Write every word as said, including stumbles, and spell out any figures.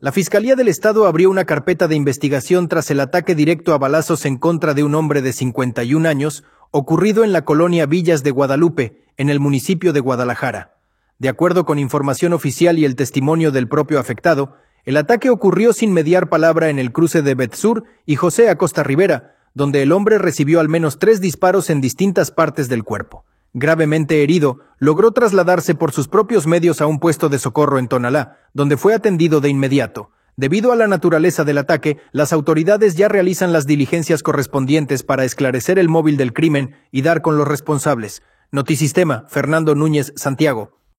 La Fiscalía del Estado abrió una carpeta de investigación tras el ataque directo a balazos en contra de un hombre de cincuenta y un años, ocurrido en la colonia Villas de Guadalupe, en el municipio de Guadalajara. De acuerdo con información oficial y el testimonio del propio afectado, el ataque ocurrió sin mediar palabra en el cruce de Betsur y José Acosta Rivera, donde el hombre recibió al menos tres disparos en distintas partes del cuerpo. Gravemente herido, logró trasladarse por sus propios medios a un puesto de socorro en Tonalá, donde fue atendido de inmediato. Debido a la naturaleza del ataque, las autoridades ya realizan las diligencias correspondientes para esclarecer el móvil del crimen y dar con los responsables. Notisistema, Fernando Núñez, Santiago.